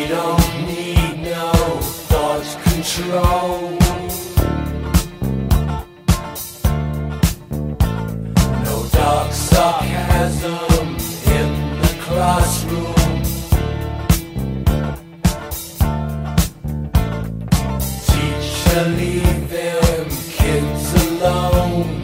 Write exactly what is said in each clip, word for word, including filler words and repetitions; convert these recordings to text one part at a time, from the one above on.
don't need no thought control. No dark sarcasm in the classroom. Teacher, leave them kids alone.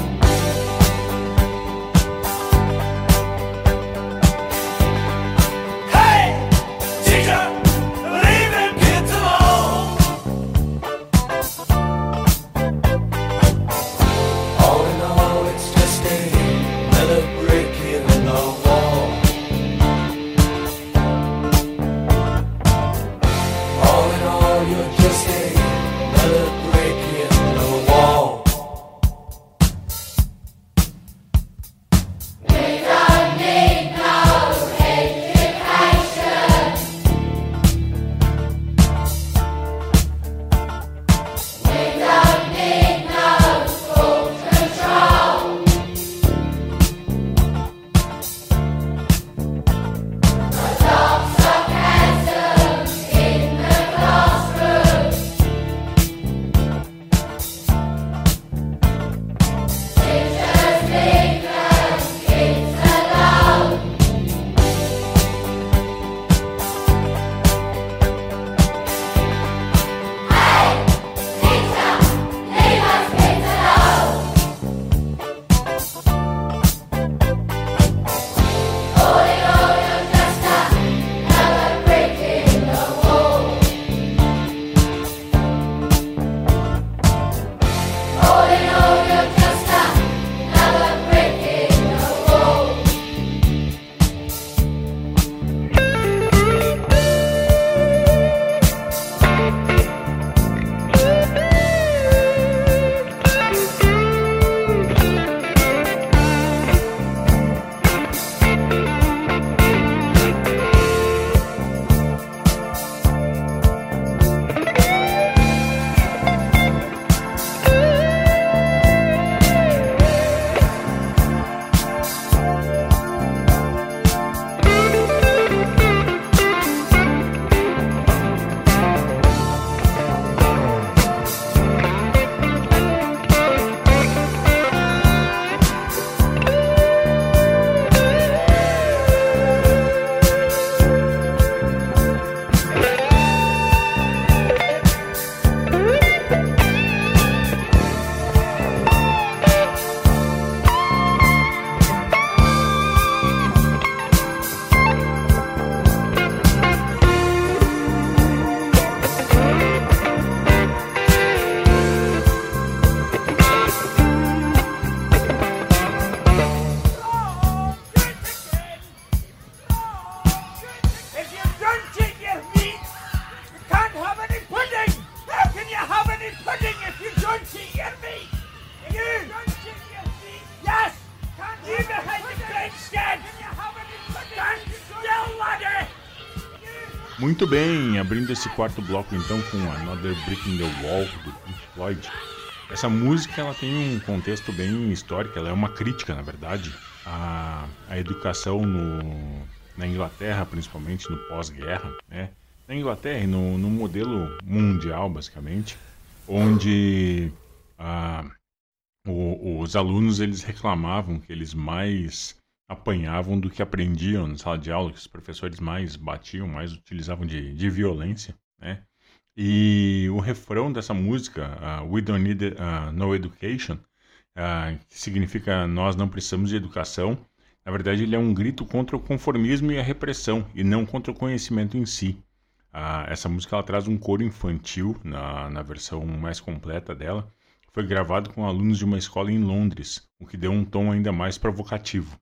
Muito bem, abrindo esse quarto bloco então com Another Brick in the Wall do Pink Floyd. Essa música ela tem um contexto bem histórico, ela é uma crítica, na verdade, à, à educação no, na Inglaterra, principalmente no pós-guerra, né? Na Inglaterra e no, no modelo mundial, basicamente, onde ah, o, os alunos eles reclamavam que eles mais apanhavam do que aprendiam na sala de aula, que os professores mais batiam, mais utilizavam de, de violência, né? E o refrão dessa música, uh, We Don't Need uh, No Education, uh, que significa nós não precisamos de educação, na verdade ele é um grito contra o conformismo e a repressão, e não contra o conhecimento em si. Uh, essa música ela traz um coro infantil na, na versão mais completa dela. Foi gravado com alunos de uma escola em Londres, o que deu um tom ainda mais provocativo.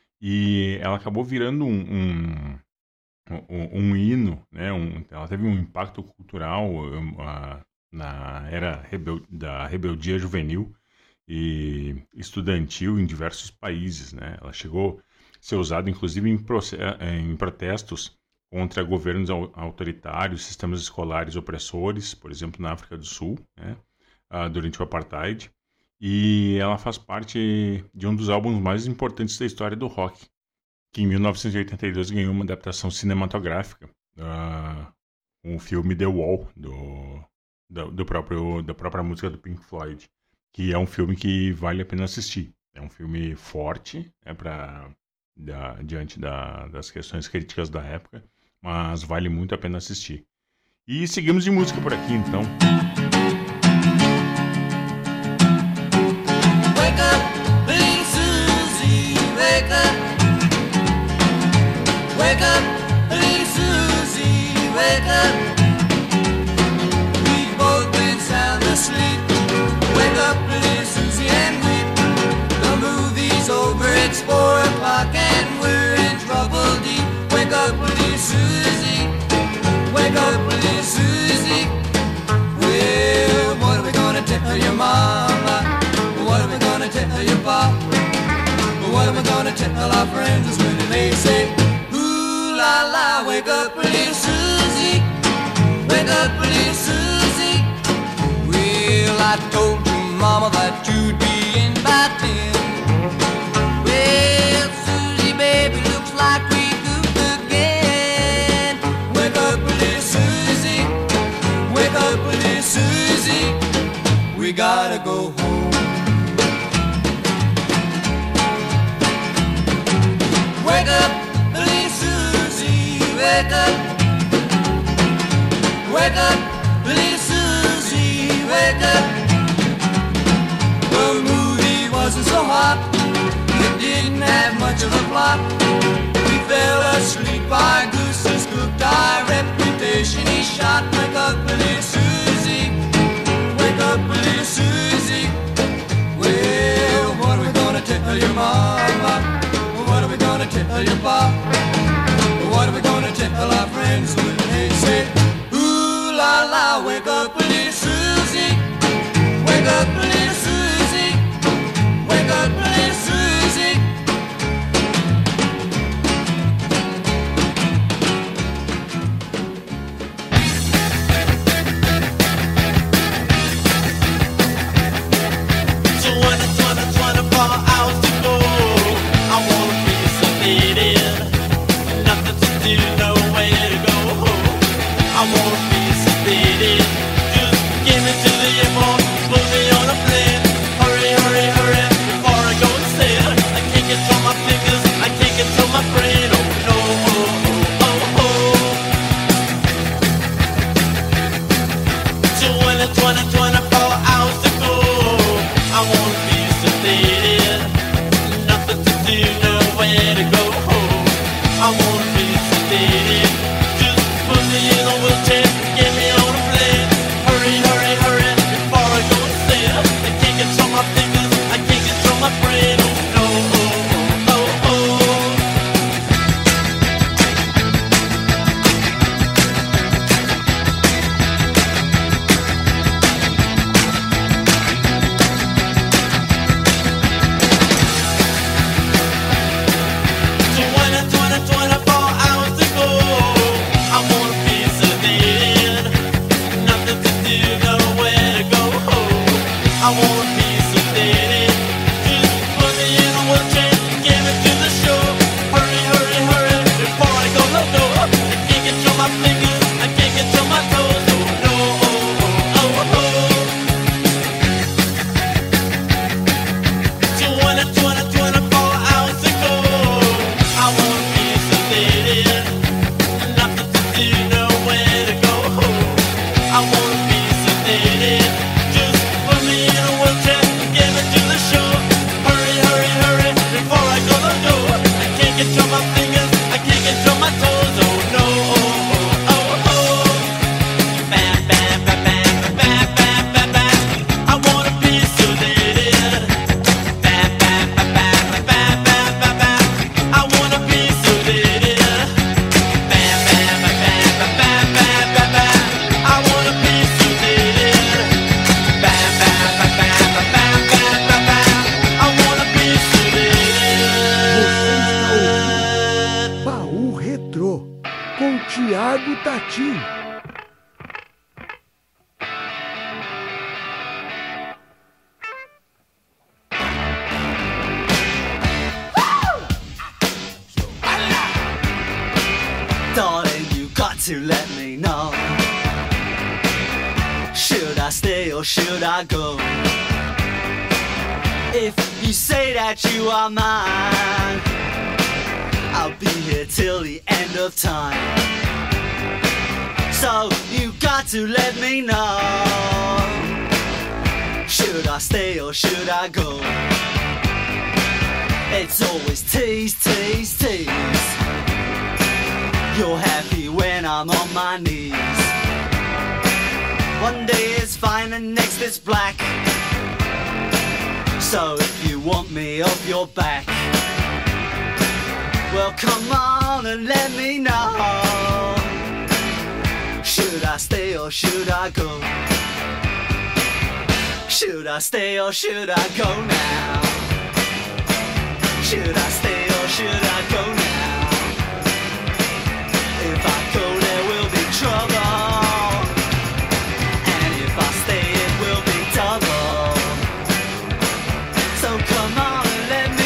E ela acabou virando um, um, um, um hino, né? um, ela teve um impacto cultural um, uh, na era rebel, da rebeldia juvenil e estudantil em diversos países, né? Ela chegou a ser usada inclusive em, em protestos contra governos autoritários, sistemas escolares opressores, por exemplo na África do Sul, né? uh, durante o Apartheid. E ela faz parte de um dos álbuns mais importantes da história do rock, que em mil novecentos e oitenta e dois ganhou uma adaptação cinematográfica, uh, com o filme The Wall, do, do, do próprio, da própria música do Pink Floyd, que é um filme que vale a pena assistir. É um filme forte, né, pra, da, diante da, das questões críticas da época, mas vale muito a pena assistir. E seguimos de música por aqui, então. Wake up, little Susie, wake up. Wake up, little Susie, wake up. We've both been sound asleep. Wake up, little Susie, and weep. The movie's over, it's four o'clock and we're in trouble deep. Wake up, little Susie, wake up, little Susie. Well, what are we gonna tell your mama? What are we gonna tell your pop? What are we gonna tell our friends when they say, ooh la la, wake up little Susie, wake up little Susie. Well, I told your mama that you'd be in by ten. Well, Susie, baby, looks like we goofed again. Wake up little Susie, wake up little Susie. We gotta go home. Wake up, little Susie, wake up. Wake up, little Susie, wake up. The movie wasn't so hot, it didn't have much of a plot. We fell asleep, our goose is cooked, our reputation is shot. Wake up, little Susie, wake up, little Susie. Well, what are we gonna tell your mama? What are we gonna tell your pop? What are we gonna tell our friends when they say, ooh la la, wake up little Susie, wake up little Susie, wake up little Susie. twenty, twenty, twenty-four hours to go. I wanna be sedated, nothing to do, nowhere to go. I wanna be sedated, just give me to the airport, put me on a plane. Hurry, hurry, hurry, before I go insane. I can't control my fingers, I can't control my brain. Oh no, oh, oh, oh. twenty, twenty, twenty-four hours to go. I wanna be sedated, nothing to do, nowhere to go. I wanna be sedated, just put me in a wheelchair, get me on a plane. Hurry, hurry, hurry, before I go insane. I can't control my fingers, I can't control my brain. Oh no, oh, oh, oh. twenty, twenty, twenty-four hours to go. I wanna be sedated, nothing to do, nowhere to go. I wanna be sedated, just put me in a wheelchair, get me to the show. Hurry, hurry, hurry, before I go no no. I can't control my fingers, I can't control my toes. Oh no, oh, oh, oh. twenty, twenty, twenty-four hours to go. I wanna be sedated, nothing to do, nowhere to go. I wanna be sedated, just put me in a wheelchair, get me to the show. Hurry, hurry, hurry, before I go the door. I can't control my fingers, I can't control my toes. Oh no, oh, oh, oh. Bam, bam, bam, bam, bam, bam, bam, bam. I wanna be sedated. Bam, bam, bam, bam, bam, bam, bam, bam. I wanna be sedated. Bam, bam, bam, bam, bam, bam, bam, bam. I wanna be sedated. Bam, bam, bam, bam, bam, bam, bam, bam. I wanna be sedated. Baú Retrô, com Thiago Tati. Darling, you got to let let me know. Should I stay or should I go? If you say that you are mine, I'll be here till the end of time. So you got to let me know. Should I stay or should I go? It's always tease, tease, tease. You're happy when I'm on my knees. One day it's fine and next it's black. So if you want me off your back, well come on and let me know. Should I stay or should I go? Should I stay or should I go now? Should I stay or should I go now? If I go there will be trouble, and if I stay it will be double. So come on and let me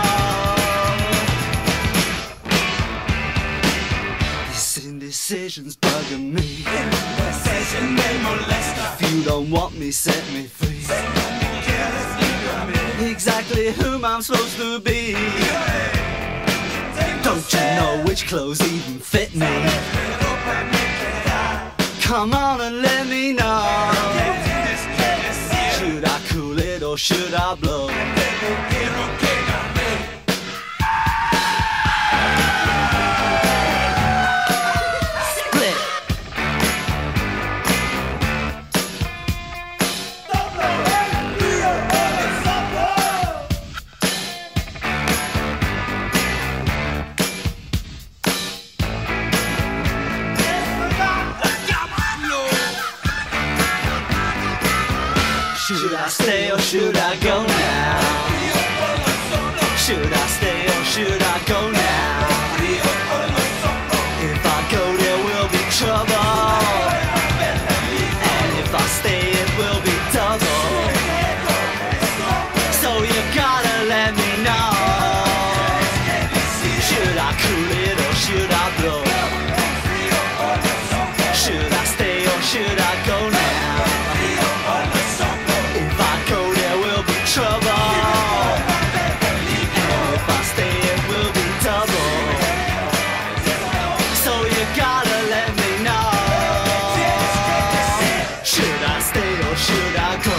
know. These indecisions bugging me. If you don't want me, set me free. Exactly whom I'm supposed to be. Don't you know which clothes even fit me? Come on and let me know. Should I cool it or should I blow? Should I stay or should I go now? Should I stay or should I go now? If I go there will be trouble, and if I stay it will be double. So you gotta let me know. Should I cool it or should I blow? Should I stay or should I go now? Trouble, and if I stay it will be double. So you gotta let me know. Should I stay or should I go?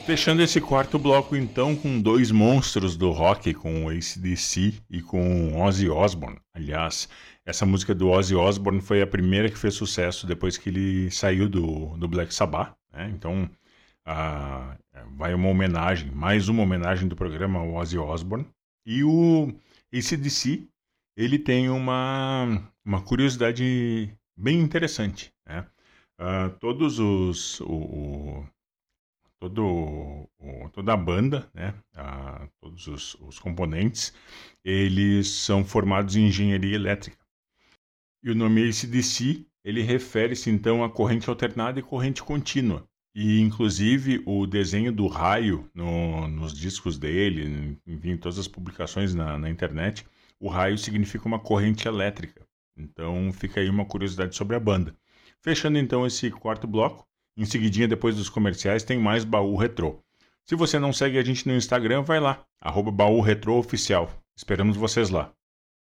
Fechando esse quarto bloco, então, com dois monstros do rock, com o A C D C e com Ozzy Osbourne. Aliás, essa música do Ozzy Osbourne foi a primeira que fez sucesso depois que ele saiu do, do Black Sabbath, né? Então, ah, vai uma homenagem, mais uma homenagem do programa ao Ozzy Osbourne. E o A C D C, ele tem uma, uma curiosidade bem interessante, né? Ah, todos os... O, o, Todo, o, toda a banda, né, a, todos os, os componentes, eles são formados em engenharia elétrica. E o nome A C D C, ele refere-se então a corrente alternada e corrente contínua. E inclusive o desenho do raio no, nos discos dele, enfim, todas as publicações na, na internet, o raio significa uma corrente elétrica. Então fica aí uma curiosidade sobre a banda. Fechando então esse quarto bloco, em seguidinha, depois dos comerciais, tem mais Baú Retrô. Se você não segue a gente no Instagram, vai lá, arroba Baú Retrô Oficial. Esperamos vocês lá.